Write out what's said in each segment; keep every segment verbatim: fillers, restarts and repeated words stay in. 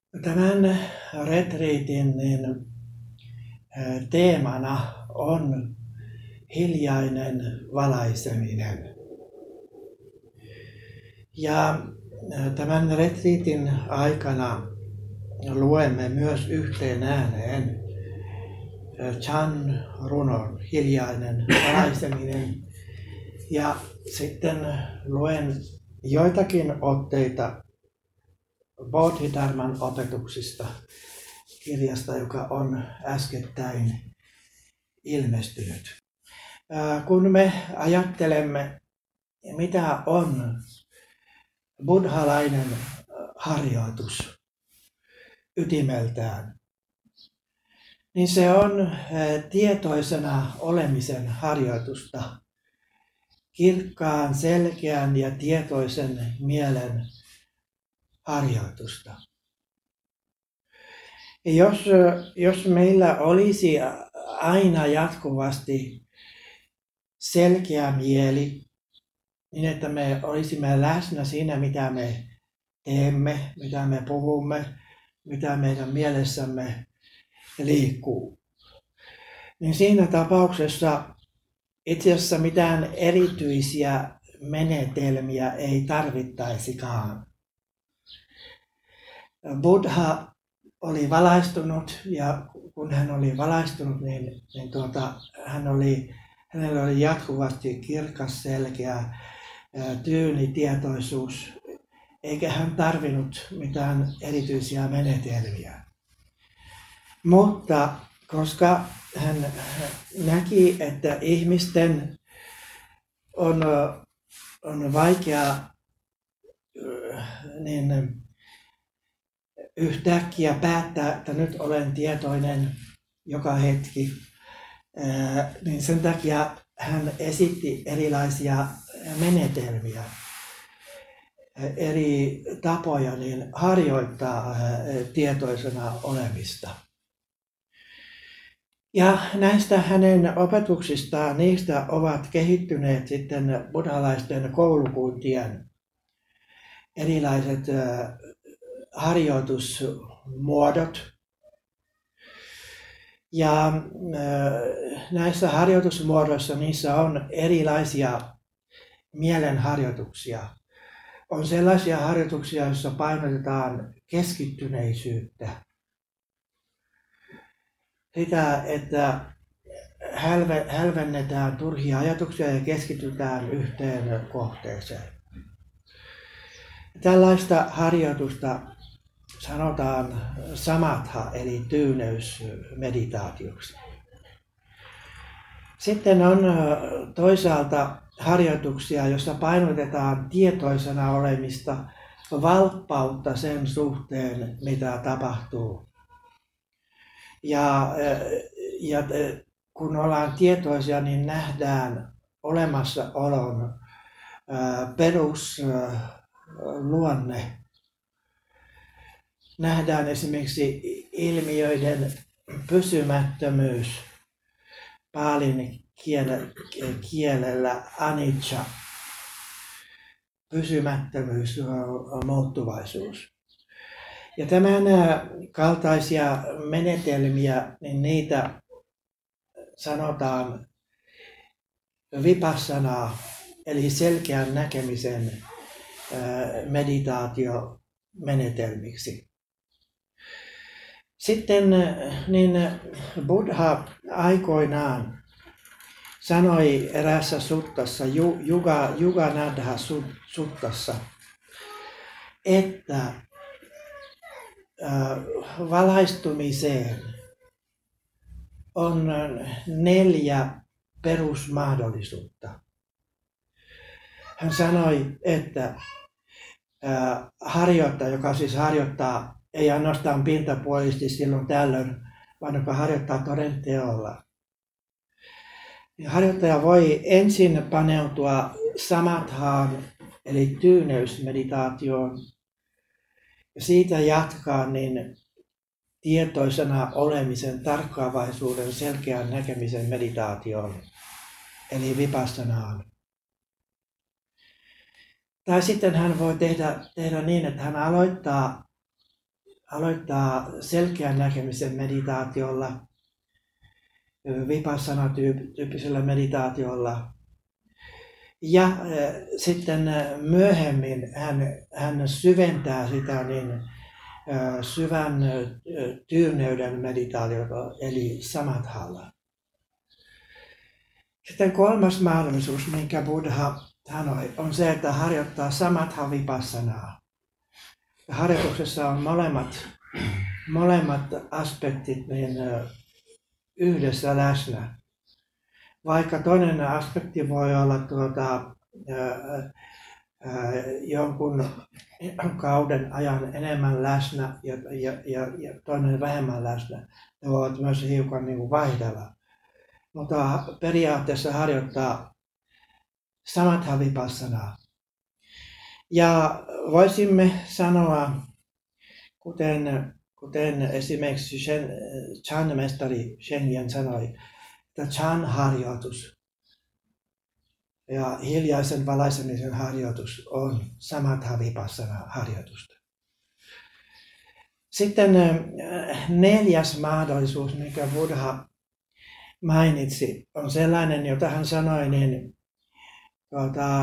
Tämän retriitin niin, teemana on hiljainen valaiseminen. Ja tämän retriitin aikana luemme myös yhteen ääneen Chan runon Hiljainen valaiseminen. Ja sitten luen joitakin otteita Bodhidharman opetuksista kirjasta, joka on äskettäin ilmestynyt. Kun me ajattelemme, mitä on buddhalainen harjoitus ytimeltään, niin se on tietoisena olemisen harjoitusta, kirkkaan, selkeän ja tietoisen mielen harjoitusta. Jos, jos meillä olisi aina jatkuvasti selkeä mieli, niin että me olisimme läsnä siinä, mitä me teemme, mitä me puhumme, mitä meidän mielessämme liikkuu, niin siinä tapauksessa itse asiassa mitään erityisiä menetelmiä ei tarvittaisikaan. Buddha oli valaistunut, ja kun hän oli valaistunut, niin, niin tuota, hän oli, hänellä oli jatkuvasti kirkas, selkeä, tyyni tietoisuus, eikä hän tarvinnut mitään erityisiä menetelmiä. Mutta koska hän näki, että ihmisten on, on vaikea niin yhtäkkiä päättää, että nyt olen tietoinen joka hetki, niin sen takia hän esitti erilaisia menetelmiä, eri tapoja niin harjoittaa tietoisena olemista. Ja näistä hänen opetuksistaan, niistä ovat kehittyneet sitten buddhalaisten koulukuntien erilaiset harjoitusmuodot. Ja näissä harjoitusmuodoissa niissä on erilaisia mielenharjoituksia. On sellaisia harjoituksia, joissa painotetaan keskittyneisyyttä. Sitä, että hälve, hälvennetään turhia ajatuksia ja keskitytään yhteen kohteeseen. Tällaista harjoitusta sanotaan samatha eli tyyneysmeditaatioksi. Sitten on toisaalta harjoituksia, joissa painotetaan tietoisena olemista, valppautta sen suhteen, mitä tapahtuu. Ja, ja kun ollaan tietoisia, niin nähdään olemassaolon perusluonne. Nähdään esimerkiksi ilmiöiden pysymättömyys, paalin kielellä anicca, pysymättömyys, muuttuvaisuus. Ja tämän kaltaisia menetelmiä, niin niitä sanotaan vipassanaa, eli selkeän näkemisen meditaatiomenetelmiksi. Sitten niin Buddha aikoinaan sanoi eräässä suttassa, Yuga, Yuganadha suttassa, että valaistumiseen on neljä perusmahdollisuutta. Hän sanoi, että harjoittaja, joka siis harjoittaa ei ainoastaan pintapuolisesti silloin tällöin, vaan joka harjoittaa toden teolla. Harjoittaja voi ensin paneutua samathaan eli tyyneysmeditaatioon ja siitä jatkaa niin tietoisena olemisen, tarkkaavaisuuden, selkeän näkemisen meditaatioon eli vipassanaan. Tai sitten hän voi tehdä, tehdä niin, että hän aloittaa aloittaa selkeän näkemisen meditaatiolla, vipassana-tyyppisellä meditaatiolla. Ja äh, sitten myöhemmin hän, hän syventää sitä niin äh, syvän äh, tyyneyden meditaatiota, eli samadhalla. Sitten kolmas mahdollisuus, minkä Buddha sanoi, on se, että harjoittaa samadha vipassanaa. Harjoituksessa on molemmat, molemmat aspektit niin, yhdessä läsnä. Vaikka toinen aspekti voi olla tuota, ää, ää, jonkun kauden ajan enemmän läsnä ja, ja, ja, ja toinen vähemmän läsnä. Ne voivat myös hiukan niin kuin vaihdella. Mutta periaatteessa harjoittaa samadha vipassanaa. Ja voisimme sanoa, kuten, kuten esimerkiksi Chan-mestari Shen sanoi, että Chan-harjoitus ja hiljaisen valaisemisen harjoitus on samadha vipassana harjoitusta. Sitten neljäs mahdollisuus, mikä Buddha mainitsi, on sellainen, jota hän sanoi, niin tuota,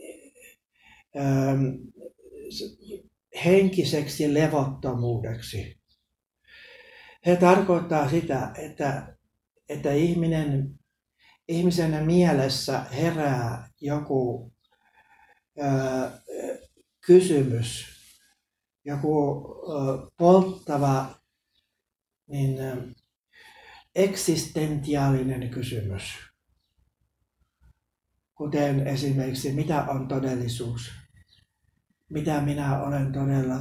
ähm, henkiseksi levottomuudeksi. He tarkoittaa sitä, että, että ihminen, ihmisen mielessä herää joku äh, kysymys, joku äh, polttava niin, äh, eksistentiaalinen kysymys. Kuten esimerkiksi, mitä on todellisuus? Mitä minä olen todella?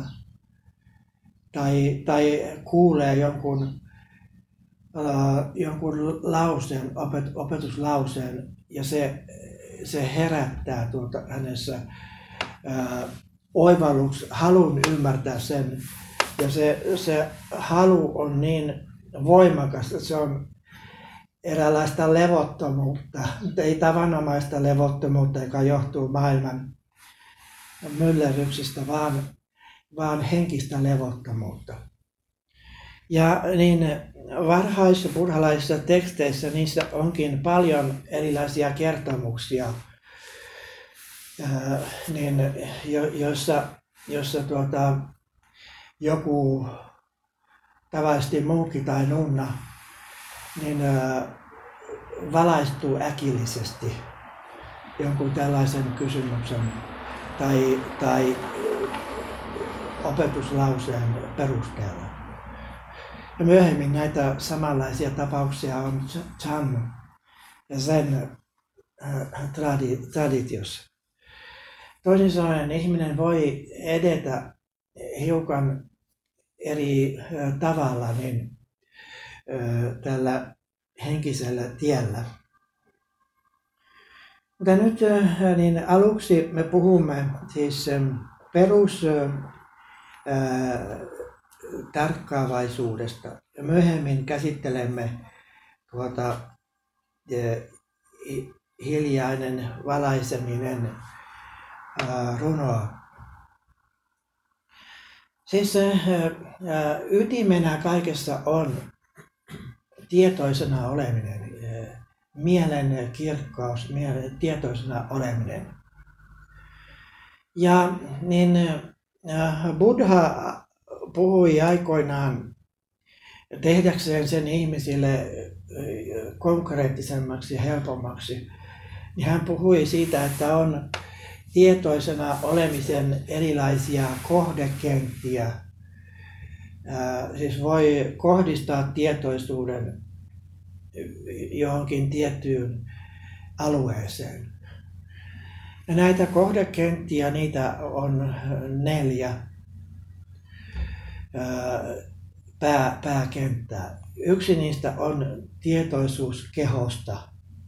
Tai, tai kuulee jonkun, uh, jonkun lauseen, opet, opetuslauseen, ja se, se herättää tuota hänessä uh, oivallus, halun ymmärtää sen. Ja se, se halu on niin voimakas, että se on eräänlaista levottomuutta, mutta ei tavanomaista levottomuutta, joka johtuu maailman myllerryksistä, vaan, vaan henkistä levottomuutta. Ja niin varhaisissa buddhalaisissa teksteissä niissä onkin paljon erilaisia kertomuksia, ää, niin, jo, joissa, joissa tuota, joku tavallisesti munkki tai nunna niin ää, valaistuu äkillisesti jonkun tällaisen kysymyksen tai, tai opetuslauseen perusteella. Ja myöhemmin näitä samanlaisia tapauksia on Chan ja Zen tradi- traditiossa. Toisin sanoen ihminen voi edetä hiukan eri tavalla niin, tällä henkisellä tiellä. Mutta nyt niin aluksi me puhumme siis perus ää, tarkkaavaisuudesta ja myöhemmin käsittelemme tuota, hiljainen valaiseminen ää, runoa. Siis ää, ytimenä kaikessa on tietoisena oleminen, mielen kirkkaus, mielen tietoisena oleminen. Ja niin Buddha puhui aikoinaan tehdäkseen sen ihmisille konkreettisemmaksi ja helpommaksi. Niin hän puhui siitä, että on tietoisena olemisen erilaisia kohdekenttiä. Siis voi kohdistaa tietoisuuden johonkin tiettyyn alueeseen. Ja näitä kohdekenttiä, niitä on neljä pää, pääkenttää. Yksi niistä on tietoisuus kehosta,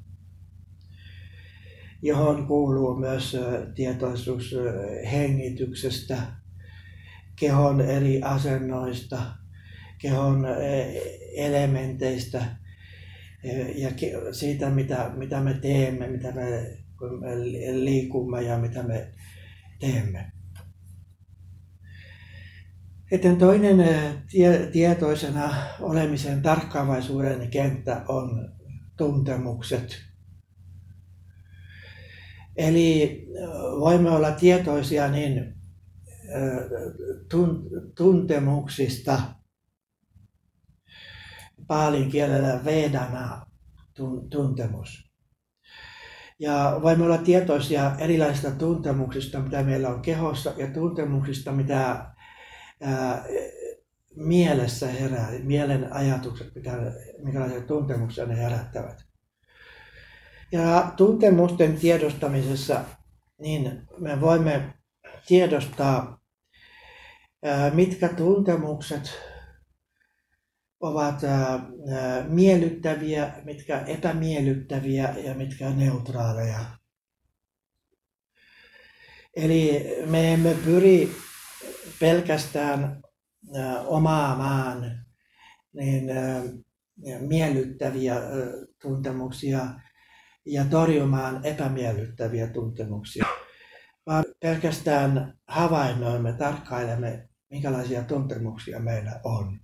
johon kuuluu myös tietoisuus hengityksestä, kehon eri asennoista, kehon elementeistä ja siitä, mitä, mitä me teemme, mitä me, kun me liikumme ja mitä me teemme. Sitten toinen tie, tietoisena olemisen tarkkaavaisuuden kenttä on tuntemukset. Eli voimme olla tietoisia niin tuntemuksista, paalin kielellä vedana tuntemus. Ja voimme olla tietoisia erilaisista tuntemuksista, mitä meillä on kehossa, ja tuntemuksista, mitä ää, mielessä herää, mielen ajatukset, mitä, minkälaisia tuntemuksia ne herättävät. Ja tuntemusten tiedostamisessa niin me voimme tiedostaa, ää, mitkä tuntemukset ovat ää, miellyttäviä, mitkä epämiellyttäviä ja mitkä neutraaleja. Eli me emme pyri pelkästään ää, omaamaan niin, ää, miellyttäviä ää, tuntemuksia ja torjumaan epämiellyttäviä tuntemuksia, vaan pelkästään havainnoimme, tarkkailemme, minkälaisia tuntemuksia meillä on.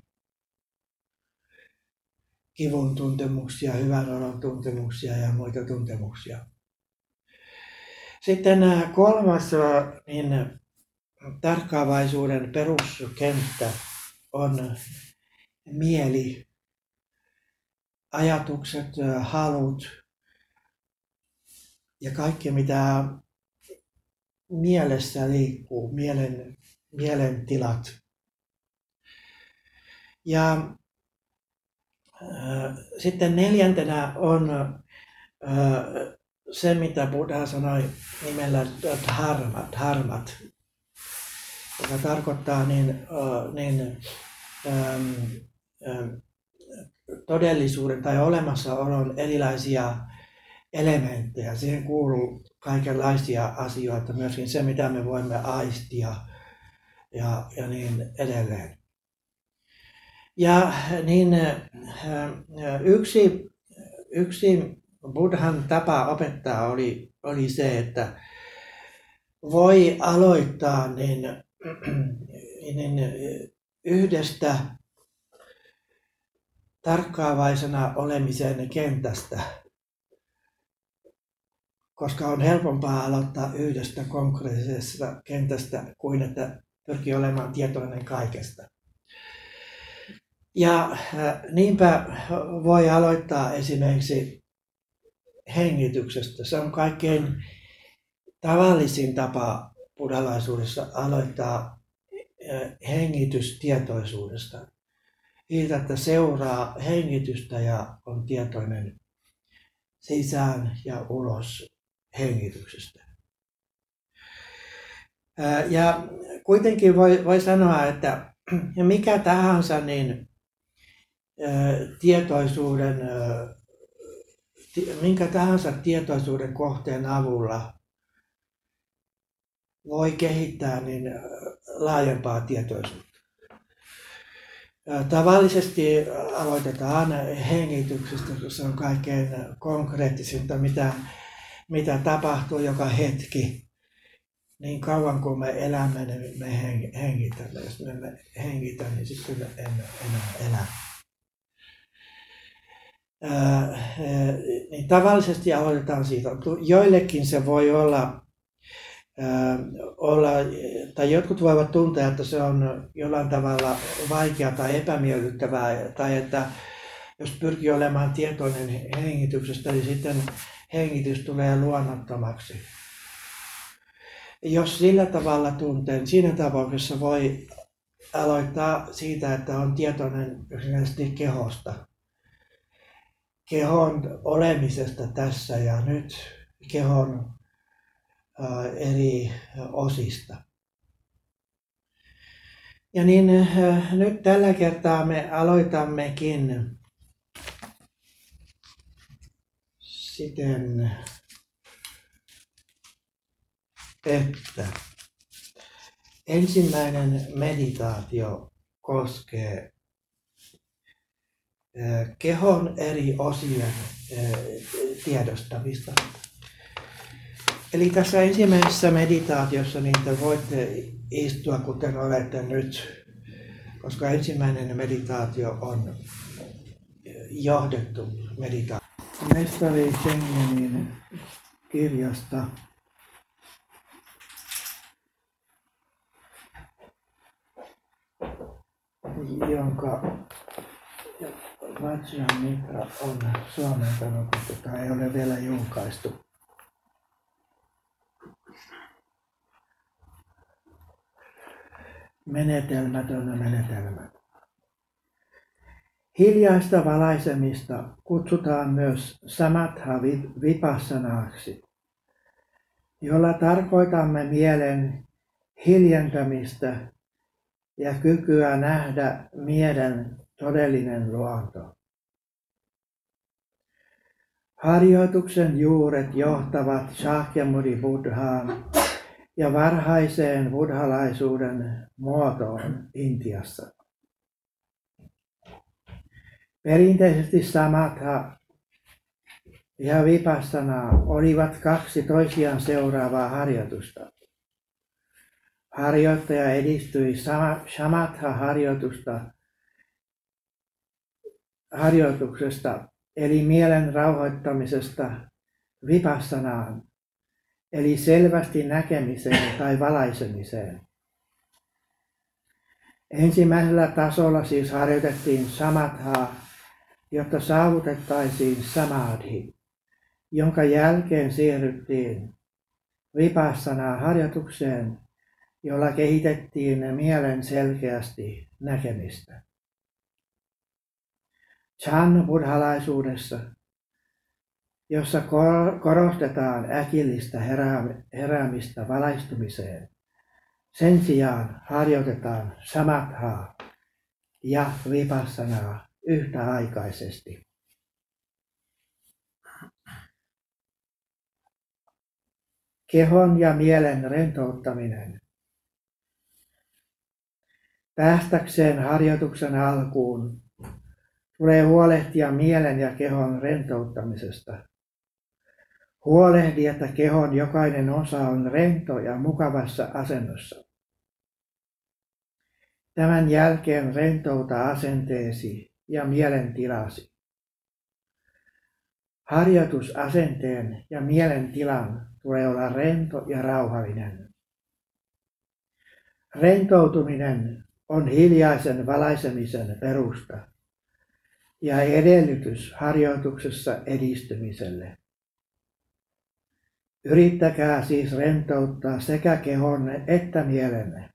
Kivun tuntemuksia, hyvän olon tuntemuksia ja muita tuntemuksia. Sitten kolmas niin, tarkkaavaisuuden peruskenttä on mieli, ajatukset, halut ja kaikki mitä mielessä liikkuu, mielen, mielen tilat. Ja sitten neljäntenä on se, mitä Buddha sanoi nimellä dharmat, dharmat, joka tarkoittaa niin, niin, ähm, ähm, todellisuuden tai olemassaolon erilaisia elementtejä. Siihen kuuluu kaikenlaisia asioita, myöskin se, mitä me voimme aistia ja, ja niin edelleen. Ja niin yksi, yksi Buddhan tapa opettaa oli, oli se, että voi aloittaa niin, niin yhdestä tarkkaavaisena olemisen kentästä, koska on helpompaa aloittaa yhdestä konkreettisesta kentästä kuin että pyrkii olemaan tietoinen kaikesta. Ja niinpä voi aloittaa esimerkiksi hengityksestä. Se on kaikkein tavallisin tapa buddhalaisuudessa aloittaa hengitystietoisuudesta. Siitä, että seuraa hengitystä ja on tietoinen sisään ja ulos hengityksestä. Ja kuitenkin voi, voi sanoa, että mikä tahansa niin tietoisuuden, minkä tahansa tietoisuuden kohteen avulla voi kehittää niin laajempaa tietoisuutta. Tavallisesti aloitetaan hengityksestä, koska se on kaikkein konkreettisinta, mitä, mitä tapahtuu joka hetki. Niin kauan kuin me elämme, niin me hengitämme. Jos me emme hengitä, niin sitten me emme enää elä. Ää, niin tavallisesti aloitetaan siitä. Joillekin se voi olla, ää, olla, tai jotkut voivat tuntea, että se on jollain tavalla vaikea tai epämiellyttävää, tai että jos pyrkii olemaan tietoinen hengityksestä, niin sitten hengitys tulee luonnottomaksi. Jos sillä tavalla tuntee, siinä tapauksessa voi aloittaa siitä, että on tietoinen yksinkertaisesti kehosta. Kehon olemisesta tässä ja nyt, kehon ää, eri osista. Ja niin ää, nyt tällä kertaa me aloitammekin siten, että ensimmäinen meditaatio koskee kehon eri osien tiedostamista. Eli tässä ensimmäisessä meditaatiossa niin te voitte istua, kuten olette nyt, koska ensimmäinen meditaatio on johdettu meditaatio. Mestari Schengenin kirjasta jonka Vajra Mitra on suomentanut, mutta tämä ei ole vielä julkaistu. Menetelmätön menetelmä. Hiljaista valaisemista kutsutaan myös samatha vipassanaksi, jolla tarkoitamme mielen hiljentämistä ja kykyä nähdä mielen todellinen luonto. Harjoituksen juuret johtavat Shakyamuni Buddhaan ja varhaiseen buddhalaisuuden muotoon Intiassa. Perinteisesti samatha ja vipassana olivat kaksi toisiaan seuraavaa harjoitusta. Harjoittaja edistyi samatha-harjoitusta harjoituksesta eli mielen rauhoittamisesta vipassanaan, eli selvästi näkemiseen tai valaisemiseen. Ensimmäisellä tasolla siis harjoitettiin samathaa, jotta saavutettaisiin samadhi, jonka jälkeen siirryttiin vipassanaa harjoitukseen, jolla kehitettiin mielen selkeästi näkemistä. Chan buddhalaisuudessa, jossa korostetaan äkillistä heräämistä valaistumiseen, sen sijaan harjoitetaan samathaa ja vipassanaa yhtäaikaisesti. Kehon ja mielen rentouttaminen. Päästäkseen harjoituksen alkuun tulee huolehtia mielen ja kehon rentouttamisesta. Huolehdi, että kehon jokainen osa on rento ja mukavassa asennossa. Tämän jälkeen rentouta asenteesi ja mielentilasi. Harjoitusasenteen ja mielentilan tulee olla rento ja rauhallinen. Rentoutuminen on hiljaisen valaisemisen perusta ja edellytys harjoituksessa edistymiselle. Yrittäkää siis rentouttaa sekä kehonne että mielenne.